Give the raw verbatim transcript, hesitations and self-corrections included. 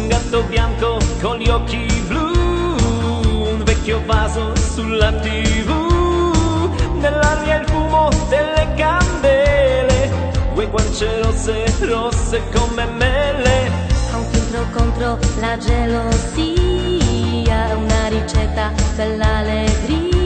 un gatto bianco con gli occhi blu, un vecchio vaso sulla tivù, nell'aria il fumo delle candele, due guance rosse, rosse come mele. A un filtro contro la gelosia, una ricetta per l'allegria.